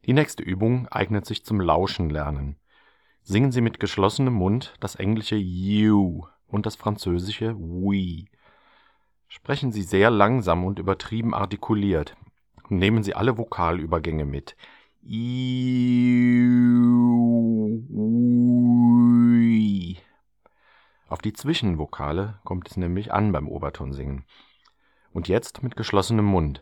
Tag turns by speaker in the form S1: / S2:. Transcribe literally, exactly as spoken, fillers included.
S1: Die nächste Übung eignet sich zum Lauschenlernen. Singen Sie mit geschlossenem Mund das englische you und das französische oui. Sprechen Sie sehr langsam und übertrieben artikuliert. Nehmen Sie alle Vokalübergänge mit. Iu, ui. Auf die Zwischenvokale kommt es nämlich an beim Obertonsingen. Und jetzt mit geschlossenem Mund.